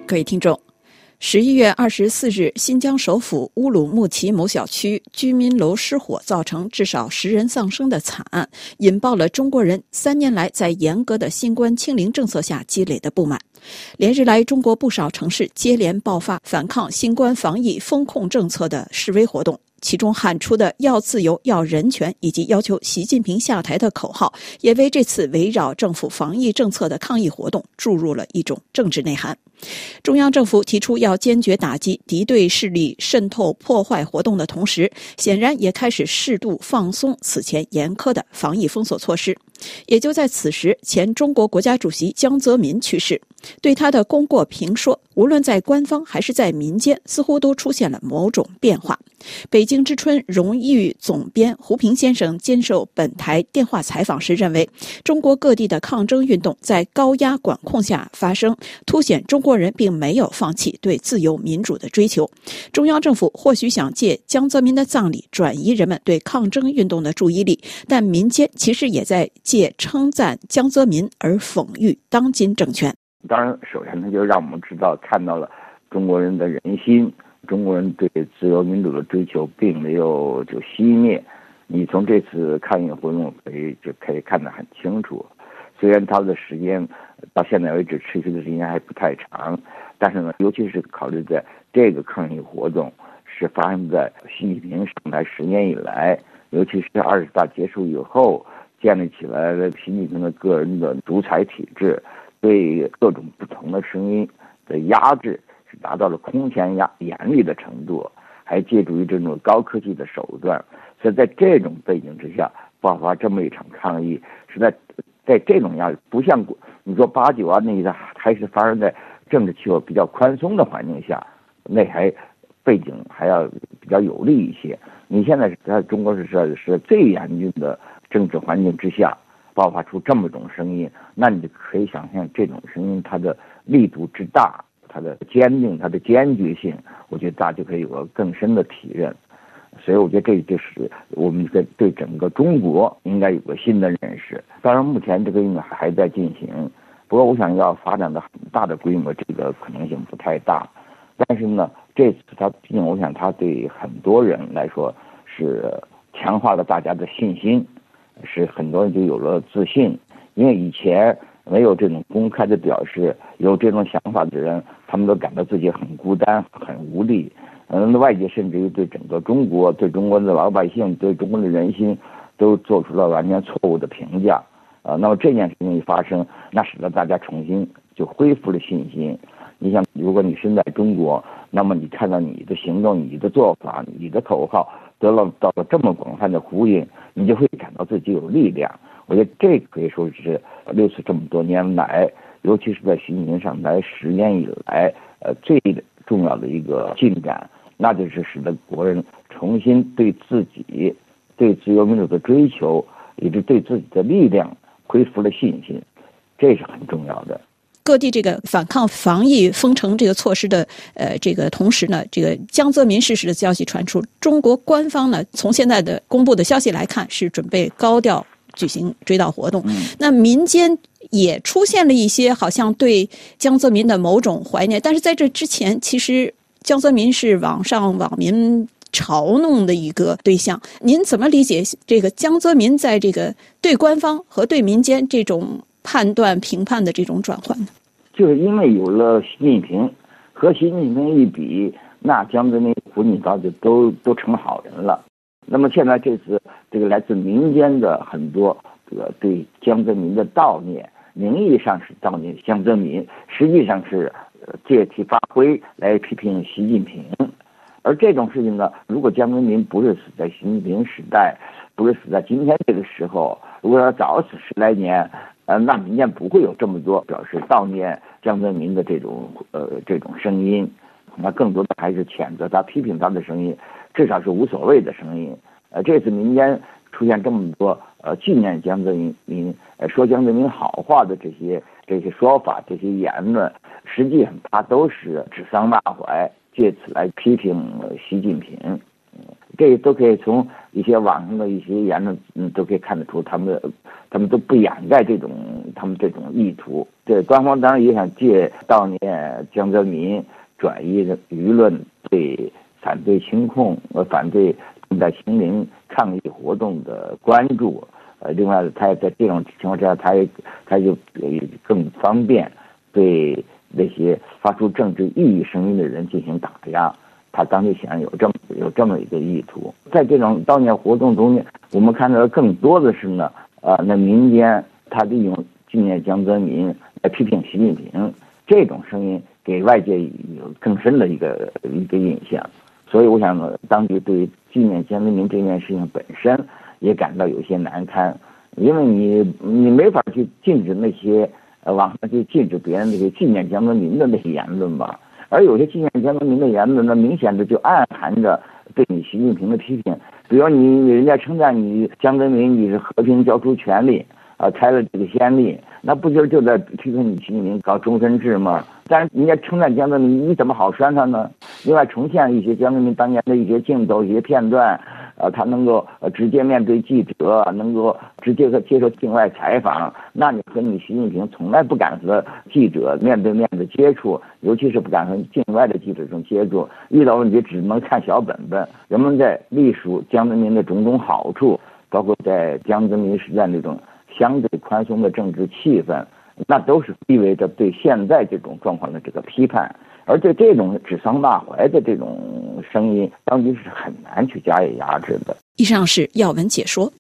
各位听众，11月24日，新疆首府乌鲁木齐某小区居民楼失火，造成至少10人丧生的惨案，引爆了中国人3年来在严格的新冠清零政策下积累的不满。连日来，中国不少城市接连爆发反抗新冠防疫封控政策的示威活动，其中喊出的要自由、要人权以及要求习近平下台的口号，也为这次围绕政府防疫政策的抗议活动注入了一种政治内涵。中央政府提出要坚决打击敌对势力渗透破坏活动的同时，显然也开始适度放松此前严苛的防疫封锁措施。也就在此时，前中国国家主席江泽民去世，对他的功过评说，无论在官方还是在民间，似乎都出现了某种变化。北京之春荣誉总编胡平先生接受本台电话采访时认为，中国各地的抗争运动在高压管控下发生，凸显中国人并没有放弃对自由民主的追求。中央政府或许想借江泽民的葬礼转移人们对抗争运动的注意力，但民间其实也在借称赞江泽民而讽喻当今政权。 当然，首先他就让我们看到了中国人的人心，中国人对自由民主的追求并没有就熄灭。你从这次抗议活动可以看得很清楚。虽然它的时间到现在为止持续的时间还不太长，但是呢，尤其是考虑在这个抗议活动是发生在习近平上台10年以来，尤其是20大结束以后建立起来了习近平的个人的独裁体制，对各种不同的声音的压制是达到了空前严厉的程度，还借助于这种高科技的手段。所以在这种背景之下爆发这么一场抗议，是在这种压力，不像你说89啊那个还是发生在政治气候比较宽松的环境下，那还背景还要比较有利一些。你现在是在中国是最严峻的政治环境之下爆发出这么种声音，那你就可以想象这种声音它的力度之大，它的坚定，它的坚决性，我觉得大家就可以有个更深的体认。所以我觉得这就是我们对整个中国应该有个新的认识。当然目前这个运动还在进行，不过我想要发展到很大的规模，这个可能性不太大。但是呢，这次毕竟我想它对很多人来说是强化了大家的信心，使很多人就有了自信。因为以前没有这种公开的表示，有这种想法的人，他们都感到自己很孤单、很无力。外界甚至于对整个中国、对中国的老百姓、对中国的人心，都做出了完全错误的评价。那么这件事情一发生，那使得大家重新就恢复了信心。你想，如果你身在中国，那么你看到你的行动、你的做法、你的口号到了这么广泛的呼应，你就会感到自己有力量。我觉得这可以说是6次这么多年来，尤其是在习近平上台10年以来，最重要的一个进展，那就是使得国人重新对自己、对自由民主的追求，以及对自己的力量恢复了信心，这是很重要的。 各地这个反抗防疫封城这个措施的这个同时呢，这个江泽民逝世的消息传出，中国官方呢从现在的公布的消息来看，是准备高调举行追悼活动。那民间也出现了一些好像对江泽民的某种怀念，但是在这之前，其实江泽民是网民嘲弄的一个对象。您怎么理解这个江泽民在这个对官方和对民间这种判断评判的这种转换呢？ 就是因为有了习近平，和习近平一比，那江泽民胡锦涛就都成好人了。那么现在这次这个来自民间的很多这个对江泽民的悼念，名义上是悼念江泽民，实际上是借题发挥来批评习近平。而这种事情呢，如果江泽民不是死在习近平时代，不是死在今天这个时候，如果要早死10来年，那民间不会有这么多表示悼念江泽民的这种声音，那更多的还是谴责他、批评他的声音，至少是无所谓的声音。这次民间出现这么多纪念江泽民、说江泽民好话的这些说法、这些言论，实际上他都是指桑骂槐，借此来批评习近平。这都可以从一些网上的一些言论，都可以看得出，他们都不掩盖这种他们这种意图。这官方当然也想借悼念江泽民，转移舆论对反对清控、反对动态清零抗议活动的关注。另外，他在这种情况之下，他就更方便对那些发出政治异议声音的人进行打压。他当时想有这么一个意图。在这种悼念活动中间，我们看到更多的是呢，那民间他利用纪念江泽民来批评习近平，这种声音给外界有更深的一个印象。所以我想呢，当局对于纪念江泽民这件事情本身也感到有些难堪，因为你没法去禁止那些网上去禁止别人那些纪念江泽民的那些言论吧。而有些纪念江泽民的言论呢，明显的就暗含着对你习近平的批评。比如人家称赞你江泽民你是和平交出权力开了这个先例，那不就在批评你习近平搞终身制吗？但是人家称赞江泽民，你怎么好删他呢？另外重现一些江泽民当年的一些镜头、一些片段，他能够直接面对记者，能够直接接受境外采访。那你和你习近平从来不敢和记者面对面的接触，尤其是不敢和境外的记者这种接触，遇到问题只能看小本本。人们在历数江泽民的种种好处，包括在江泽民时代那种相对宽松的政治气氛，那都是意味着对现在这种状况的这个批判。而对这种指桑骂槐的这种声音，当局是很难去加以压制的。 以上是要闻解说。